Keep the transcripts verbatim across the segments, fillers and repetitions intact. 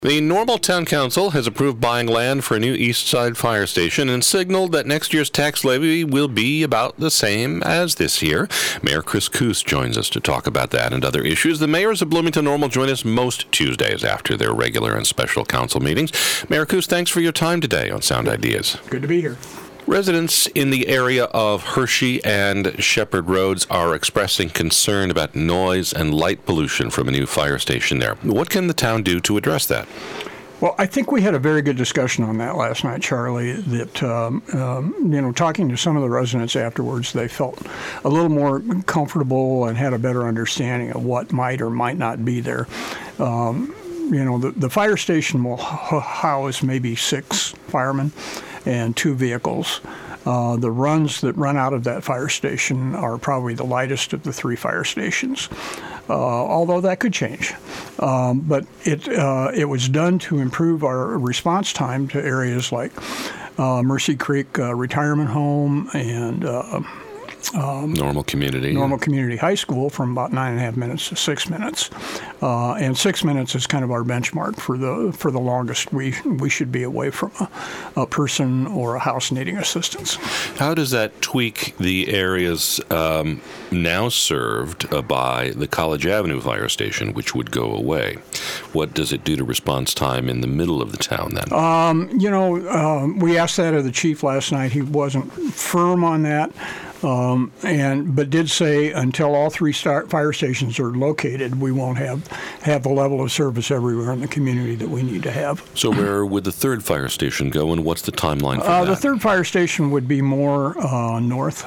The Normal Town Council has approved buying land for a new East Side fire station and signaled that next year's tax levy will be about the same as this year. Mayor Chris Koos joins us to talk about that and other issues. The mayors of Bloomington Normal join us most Tuesdays after their regular and special council meetings. Mayor Koos, thanks for your time today on Sound Ideas. Good to be here. Residents in the area of Hershey and Shepherd Roads are expressing concern about noise and light pollution from a new fire station there. What can the town do to address that? Well, I think we had a very good discussion on that last night, Charlie, that, um, um, you know, talking to some of the residents afterwards, they felt a little more comfortable and had a better understanding of what might or might not be there. Um, you know, the, the fire station will house maybe six firemen and two vehicles. Uh, the runs that run out of that fire station are probably the lightest of the three fire stations, uh, although that could change. Um, but it uh, it was done to improve our response time to areas like uh, Mercy Creek uh, Retirement Home and uh, Um, Normal Community. Normal Community High School from about nine and a half minutes to six minutes, uh, and six minutes is kind of our benchmark for the for the longest we we should be away from a, a person or a house needing assistance. How does that tweak the areas um, now served uh, by the College Avenue Fire Station, which would go away? What does it do to response time in the middle of the town then? Um, you know, um, we asked that of the chief last night. He wasn't firm on that. Um, and but did say until all three star fire stations are located, we won't have have the level of service everywhere in the community that we need to have. So where would the third fire station go, and what's the timeline for uh, that? The third fire station would be more uh, north,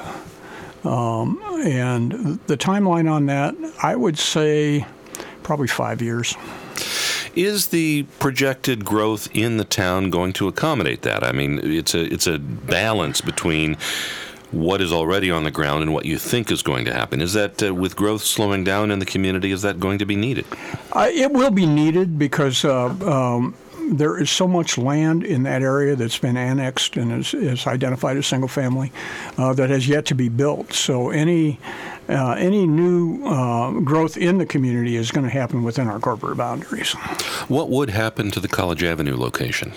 um, and the timeline on that, I would say, probably five years. Is the projected growth in the town going to accommodate that? I mean, it's a it's a balance between what is already on the ground and what you think is going to happen. Is that, uh, with growth slowing down in the community, is that going to be needed? Uh, it will be needed because uh, um, there is so much land in that area that's been annexed and is, is identified as single family uh, that has yet to be built. So any uh, any new uh, growth in the community is going to happen within our corporate boundaries. What would happen to the College Avenue location?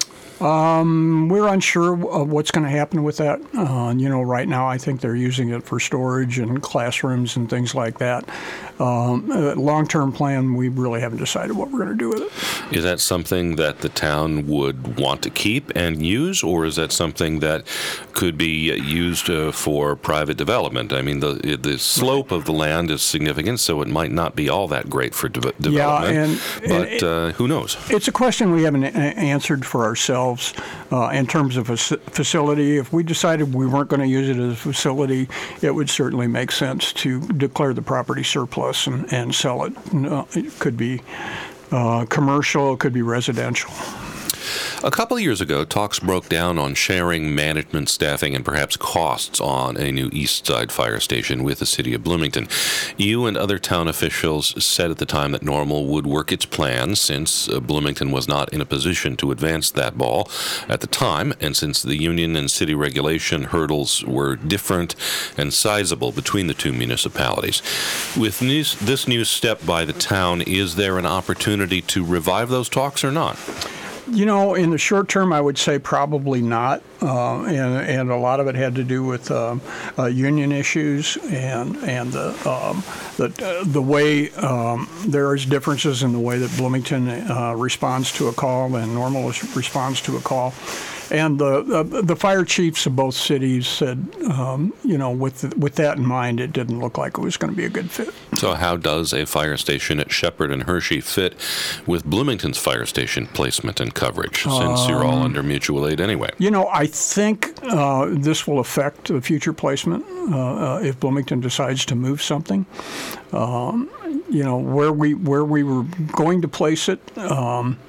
Um, we're unsure of what's going to happen with that. Uh, you know, right now I think they're using it for storage and classrooms and things like that. Um, uh, long-term plan, we really haven't decided what we're going to do with it. Is that something that the town would want to keep and use, or is that something that could be used uh, for private development? I mean, the the slope of the land is significant, so it might not be all that great for de- development. Yeah, and, but and uh, who knows? It's a question we haven't a- answered for ourselves. Uh, in terms of a facility. If we decided we weren't going to use it as a facility, it would certainly make sense to declare the property surplus and, and sell it. Uh, it could be uh, commercial, it could be residential. A couple of years ago, talks broke down on sharing management, staffing, and perhaps costs on a new East Side fire station with the city of Bloomington. You and other town officials said at the time that Normal would work its plans since uh, Bloomington was not in a position to advance that ball at the time, and since the union and city regulation hurdles were different and sizable between the two municipalities. With this, this new step by the town, is there an opportunity to revive those talks or not? You know, in the short term, I would say probably not, uh, and and a lot of it had to do with um, uh, union issues and and the um, the uh, the way um, there is differences in the way that Bloomington uh, responds to a call and Normal responds to a call. And the, the the fire chiefs of both cities said, um, you know, with the, with that in mind, it didn't look like it was going to be a good fit. So how does a fire station at Shepherd and Hershey fit with Bloomington's fire station placement and coverage, since um, you're all under mutual aid anyway? You know, I think uh, this will affect the future placement uh, uh, if Bloomington decides to move something. Um, you know, where we where we were going to place it. Um,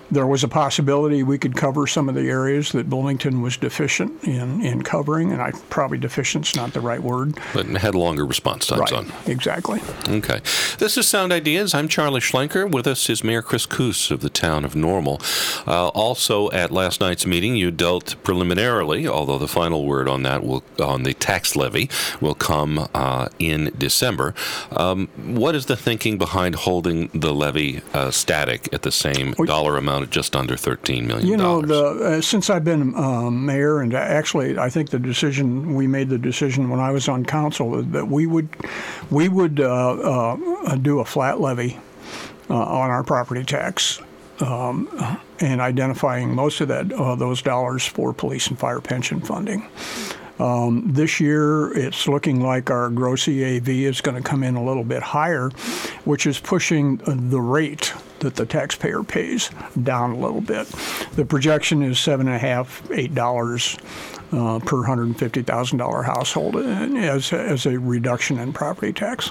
there was a possibility we could cover some of the areas that Bloomington was deficient in, in covering, and I probably deficient's not the right word. But had longer response times right, on. Exactly. Okay. This is Sound Ideas. I'm Charlie Schlenker. With us is Mayor Chris Koos of the town of Normal. Uh, also, at last night's meeting, you dealt preliminarily, although the final word on that will on the tax levy will come uh, in December. Um, what is the thinking behind holding the levy uh, static at the same well, dollar amount of just under thirteen million dollars? You know, the, uh, since I've been um, mayor, and actually I think the decision, we made the decision when I was on council that we would we would uh, uh, do a flat levy uh, on our property tax. Um, and identifying most of that uh, those dollars for police and fire pension funding. Um, this year, it's looking like our gross E A V is going to come in a little bit higher, which is pushing the rate that the taxpayer pays down a little bit. The projection is seven and a half, eight dollars uh, per one hundred fifty thousand dollar household as as a reduction in property tax.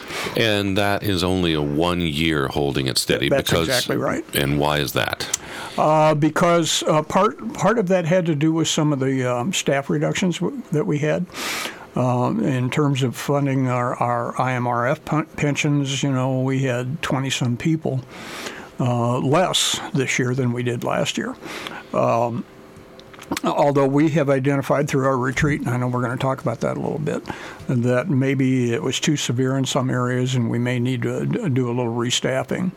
And that is only a one year holding it steady. That's because, exactly right. And why is that? Uh, because uh, part part of that had to do with some of the um, staff reductions w- that we had. Um, in terms of funding our, our I M R F pensions, you know, we had twenty-some people uh, less this year than we did last year. Um, although we have identified through our retreat, and I know we're going to talk about that a little bit, that maybe it was too severe in some areas and we may need to do a little restaffing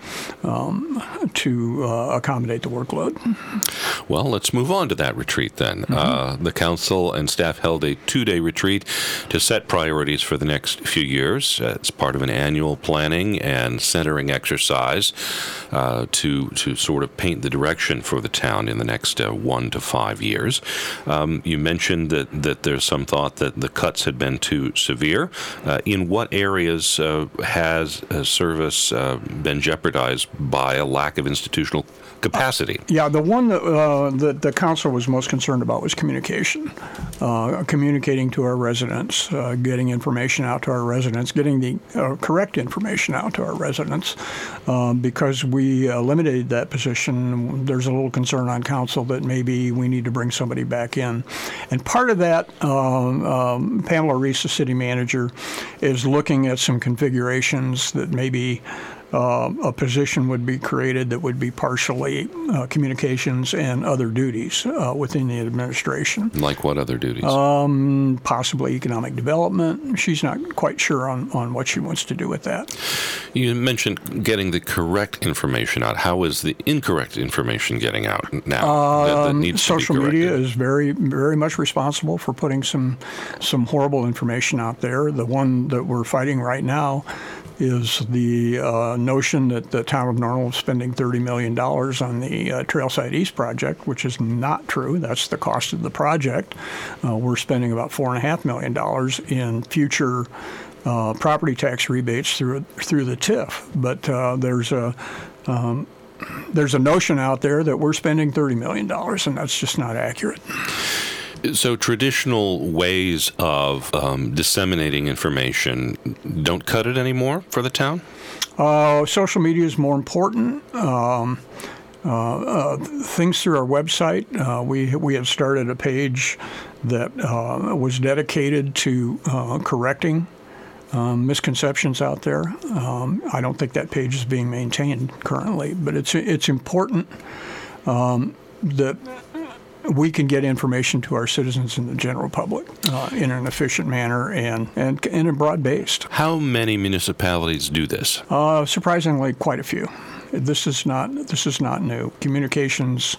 um, to uh, accommodate the workload. Well, let's move on to that retreat then. Mm-hmm. Uh, the council and staff held a two-day retreat to set priorities for the next few years. Uh, it's part of an annual planning and centering exercise uh, to, to sort of paint the direction for the town in the next uh, one to five years. Um, you mentioned that, that there's some thought that the cuts had been too severe. Uh, in what areas uh, has uh, service uh, been jeopardized by a lack of institutional capacity? Uh, yeah, the one that, uh, that the council was most concerned about was communication, uh, communicating to our residents, uh, getting information out to our residents, getting the uh, correct information out to our residents. Uh, because we eliminated that position, there's a little concern on council that maybe we need to bring somebody back in. And part of that, um, um, Pamela Reese, the city manager, is looking at some configurations that maybe Uh, a position would be created that would be partially uh, communications and other duties uh, within the administration. Like what other duties? Um, possibly economic development. She's not quite sure on, on what she wants to do with that. You mentioned getting the correct information out. How is the incorrect information getting out now? Um, that, that needs social to be media is very, very much responsible for putting some, some horrible information out there. The one that we're fighting right now is the uh, notion that the town of Normal is spending thirty million dollars on the uh, Trailside East project, which is not true. That's the cost of the project. Uh, we're spending about four point five million dollars in future uh, property tax rebates through through the T I F. But uh, there's a um, there's a notion out there that we're spending thirty million dollars, and that's just not accurate. So traditional ways of um, disseminating information don't cut it anymore for the town? Uh, social media is more important. Um, uh, uh, things through our website. Uh, we we have started a page that uh, was dedicated to uh, correcting um, misconceptions out there. Um, I don't think that page is being maintained currently, but it's it's important um, that we can get information to our citizens and the general public uh, in an efficient manner and, and, and in broad-based. How many municipalities do this? Uh, surprisingly, quite a few. This is not this is not new. Communications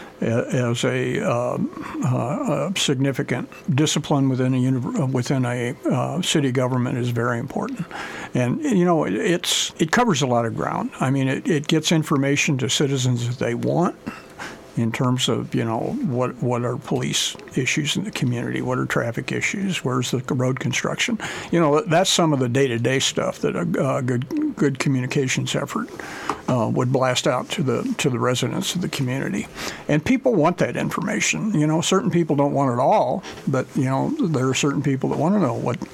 as a, uh, uh, a significant discipline within a uni- within a uh, city government is very important, and you know it, it's it covers a lot of ground. I mean, it, it gets information to citizens that they want. In terms of, you know, what what are police issues in the community? What are traffic issues? Where's the road construction? You know, that's some of the day-to-day stuff that a uh, good good communications effort uh, would blast out to the to the residents of the community. And people want that information. You know, certain people don't want it all, but, you know, there are certain people that want to know what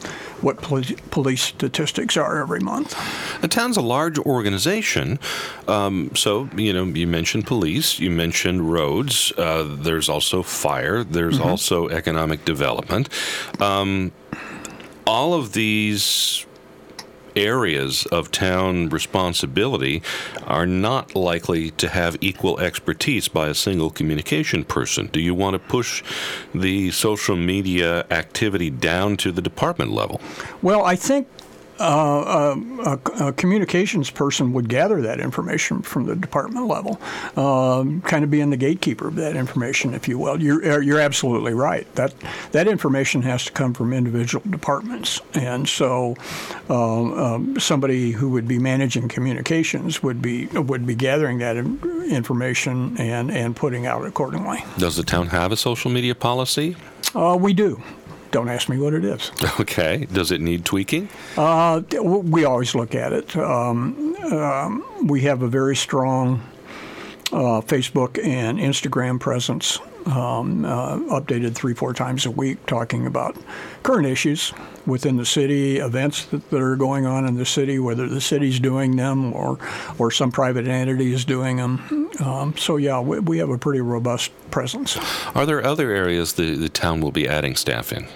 what police, police statistics are every month. The town's a large organization, um, so you know you mentioned police, you mentioned roads. Uh, there's also fire. There's mm-hmm. also economic development. Um, all of these areas of town responsibility are not likely to have equal expertise by a single communication person. Do you want to push the social media activity down to the department level? Well, I think Uh, a, a communications person would gather that information from the department level, um, kind of being the gatekeeper of that information, if you will. You're, you're absolutely right. That that information has to come from individual departments, and so um, um, somebody who would be managing communications would be would be gathering that information and and putting out accordingly. Does the town have a social media policy? Uh, we do. Don't ask me what it is. Okay. Does it need tweaking? Uh, we always look at it. Um, um, we have a very strong uh, Facebook and Instagram presence, um, uh, updated three, four times a week, talking about current issues within the city, events that, that are going on in the city, whether the city's doing them or, or some private entity is doing them. Um, so, yeah, we, we have a pretty robust presence. Are there other areas the, the town will be adding staff in?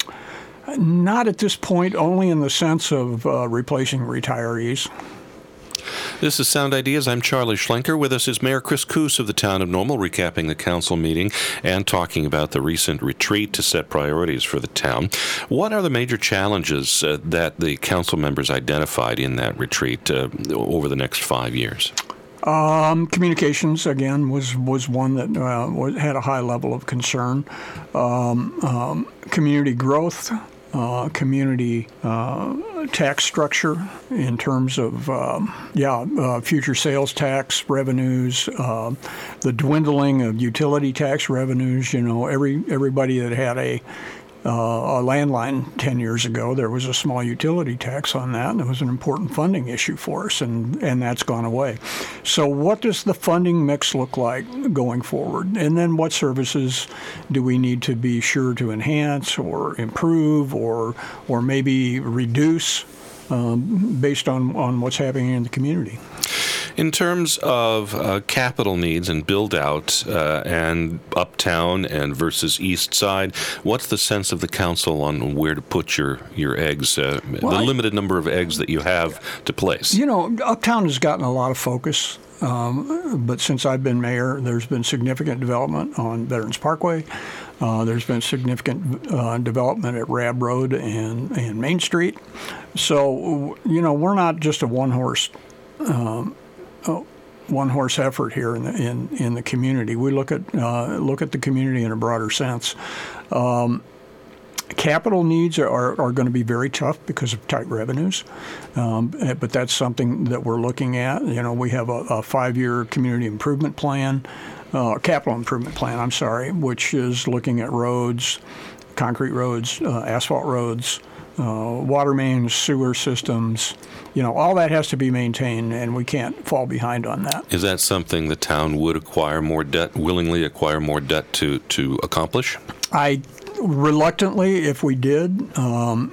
Not at this point, only in the sense of uh, replacing retirees. This is Sound Ideas. I'm Charlie Schlenker. With us is Mayor Chris Koos of the town of Normal, recapping the council meeting and talking about the recent retreat to set priorities for the town. What are the major challenges uh, that the council members identified in that retreat uh, over the next five years? Um, communications, again, was, was one that uh, was, had a high level of concern. Um, um, community growth. Uh, community uh, tax structure in terms of, um, yeah, uh, future sales tax revenues, uh, the dwindling of utility tax revenues. You know, every everybody that had a Uh, a landline ten years ago, there was a small utility tax on that, and it was an important funding issue for us, and, and that's gone away. So what does the funding mix look like going forward? And then what services do we need to be sure to enhance or improve or or maybe reduce um, based on, on what's happening in the community? In terms of uh, capital needs and build-out uh, and uptown and versus east side, what's the sense of the council on where to put your, your eggs, uh, well, the I, limited number of eggs that you have to place? You know, uptown has gotten a lot of focus, um, but since I've been mayor, there's been significant development on Veterans Parkway. Uh, there's been significant uh, development at Rab Road and, and Main Street. So, you know, we're not just a one-horse um, Oh, one-horse effort here in the in, in the community. We look at uh, look at the community in a broader sense. Um, capital needs are, are, are going to be very tough because of tight revenues, um, but that's something that we're looking at. You know, we have a, a five-year community improvement plan, uh, capital improvement plan. I'm sorry, which is looking at roads, concrete roads, uh, asphalt roads. Uh, water mains, sewer systems, you know, all that has to be maintained, and we can't fall behind on that. Is that something the town would acquire more debt, willingly acquire more debt to, to accomplish? I, reluctantly, if we did, um,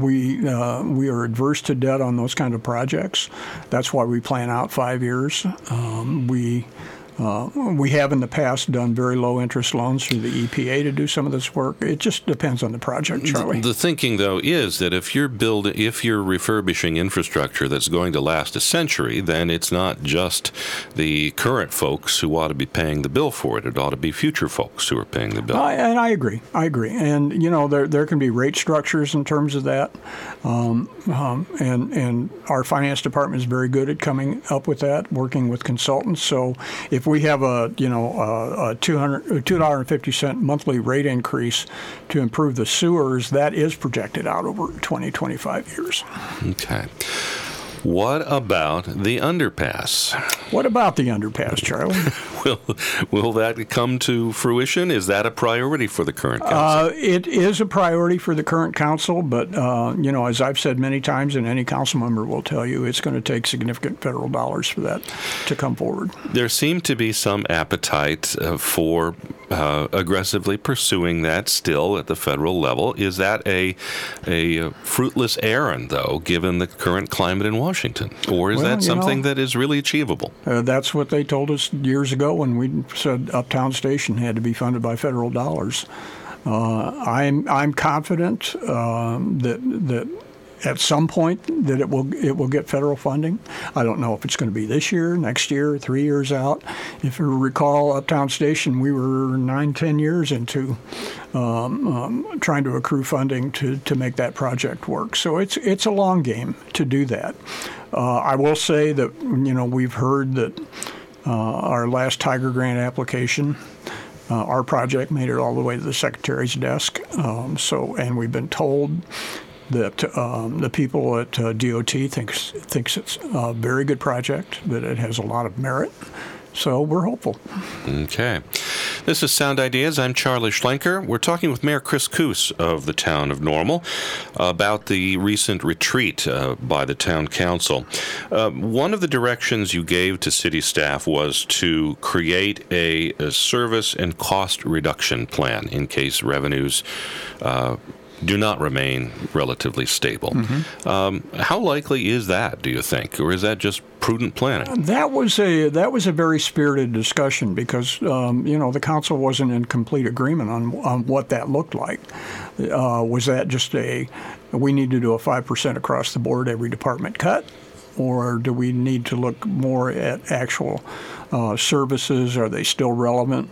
we uh, we are adverse to debt on those kind of projects. That's why we plan out five years. Um, we Uh, we have in the past done very low interest loans through the E P A to do some of this work. It just depends on the project, Charlie. The, the thinking, though, is that if you're building, if you're refurbishing infrastructure that's going to last a century, then it's not just the current folks who ought to be paying the bill for it. It ought to be future folks who are paying the bill. I, and I agree. I agree. And you know, there there can be rate structures in terms of that. Um, um, and and our finance department is very good at coming up with that, working with consultants. So if we have a you know a, a two hundred two dollar and fifty cent monthly rate increase to improve the sewers, that is projected out over twenty, twenty-five years. Okay. What about the underpass? What about the underpass, Charlie? will will that come to fruition? Is that a priority for the current council? Uh, it is a priority for the current council, but uh, you know, as I've said many times, and any council member will tell you, it's going to take significant federal dollars for that to come forward. There seemed to be some appetite uh, for uh, aggressively pursuing that still at the federal level. Is that a a fruitless errand, though, given the current climate in Washington, or is Well, that you something know, that is really achievable? Uh, that's what they told us years ago when we said Uptown Station had to be funded by federal dollars. Uh, I'm I'm confident um, that that at some point that it will it will get federal funding. I don't know if it's going to be this year, next year, three years out. If you recall, Uptown Station, we were nine, ten years into um, um, trying to accrue funding to, to make that project work. So it's it's a long game to do that. Uh, I will say that you know we've heard that uh, our last Tiger Grant application. Uh, our project made it all the way to the Secretary's desk. Um, so, and we've been told that um, the people at uh, D O T thinks thinks it's a very good project, that it has a lot of merit. So we're hopeful. Okay. This is Sound Ideas. I'm Charlie Schlenker. We're talking with Mayor Chris Koos of the town of Normal about the recent retreat uh, by the town council. Uh, one of the directions you gave to city staff was to create a, a service and cost reduction plan in case revenues uh, do not remain relatively stable. Mm-hmm. Um, how likely is that, do you think, or is that just prudent planning? That was a that was a very spirited discussion because um, you know the council wasn't in complete agreement on on what that looked like. Uh, was that just a we need to do a five percent across the board every department cut, or do we need to look more at actual uh, services? Are they still relevant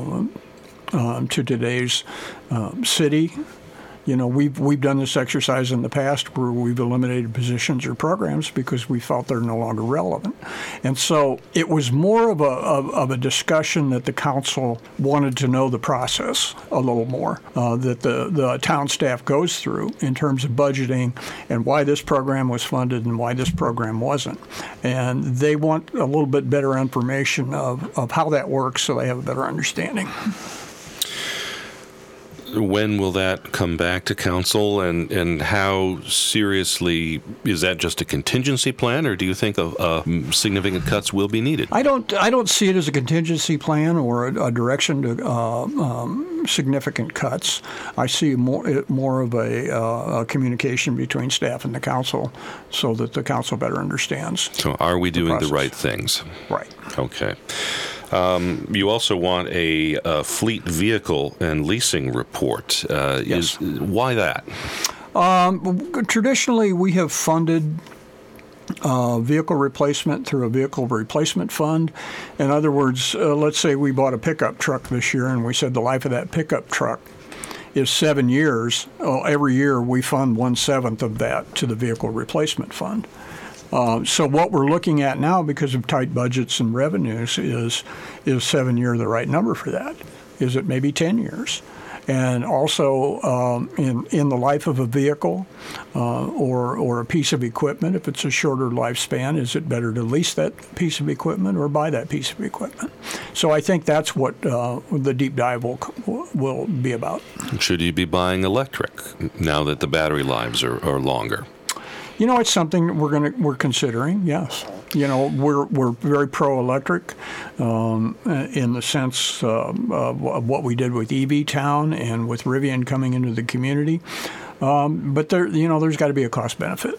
uh, uh, to today's uh, city? You know, we've we've done this exercise in the past where we've eliminated positions or programs because we felt they're no longer relevant. And so it was more of a of, of a discussion that the council wanted to know the process a little more, uh, that the, the town staff goes through in terms of budgeting and why this program was funded and why this program wasn't. And they want a little bit better information of, of how that works so they have a better understanding. When will that come back to council, and, and how seriously is that just a contingency plan, or do you think of, uh, significant cuts will be needed? I don't. I don't see it as a contingency plan or a, a direction to uh, um, significant cuts. I see more it more of a, uh, a communication between staff and the council, so that the council better understands. So, are we doing the, the right things? Right. Okay. Um, you also want a, a fleet vehicle and leasing report. Uh, yes. Is, why that? Um, traditionally, we have funded uh, vehicle replacement through a vehicle replacement fund. In other words, uh, let's say we bought a pickup truck this year, and we said the life of that pickup truck is seven years. Well, every year we fund one-seventh of that to the vehicle replacement fund. Uh, so what we're looking at now, because of tight budgets and revenues, is is seven year the right number for that? Is it maybe ten years? And also um, in in the life of a vehicle uh, or or a piece of equipment, if it's a shorter lifespan, is it better to lease that piece of equipment or buy that piece of equipment? So I think that's what uh, the deep dive will will be about. Should you be buying electric now that the battery lives are, are longer? You know, it's something we're going to we're considering. Yes, you know, we're we're very pro-electric um, in the sense uh, of what we did with E V Town and with Rivian coming into the community. Um, but there, you know, there's got to be a cost benefit.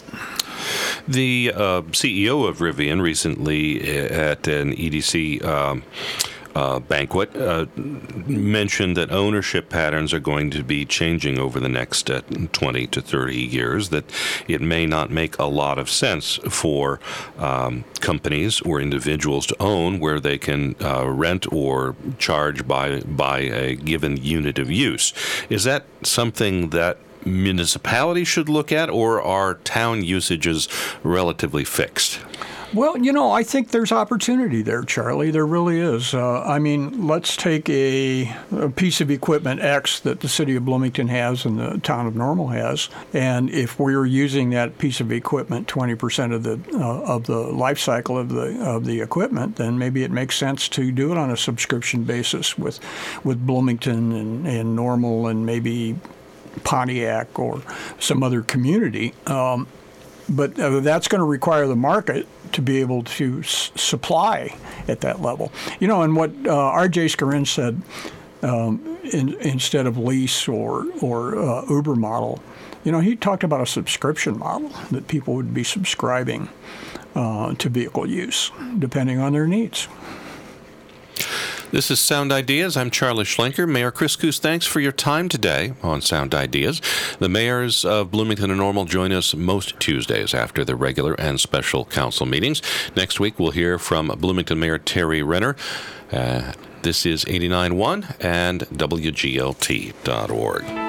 The uh, C E O of Rivian recently at an E D C Um, Uh, banquet uh, mentioned that ownership patterns are going to be changing over the next uh, twenty to thirty years, that it may not make a lot of sense for um, companies or individuals to own where they can uh, rent or charge by, by a given unit of use. Is that something that municipalities should look at, or are town usages relatively fixed? Well, you know, I think there's opportunity there, Charlie. There really is. Uh, I mean, let's take a, a piece of equipment X that the city of Bloomington has and the town of Normal has, and if we're using that piece of equipment twenty percent of the uh, of the life cycle of the of the equipment, then maybe it makes sense to do it on a subscription basis with with Bloomington and, and Normal and maybe Pontiac or some other community. Um, But uh, that's going to require the market to be able to s- supply at that level. You know, and what uh, R J Scarin said, um, in, instead of lease or, or uh, Uber model, you know, he talked about a subscription model that people would be subscribing uh, to vehicle use, depending on their needs. This is Sound Ideas. I'm Charlie Schlenker. Mayor Chris Koos, thanks for your time today on Sound Ideas. The mayors of Bloomington and Normal join us most Tuesdays after the regular and special council meetings. Next week, we'll hear from Bloomington Mayor Terry Renner. Uh, this is eighty-nine point one and W G L T dot org.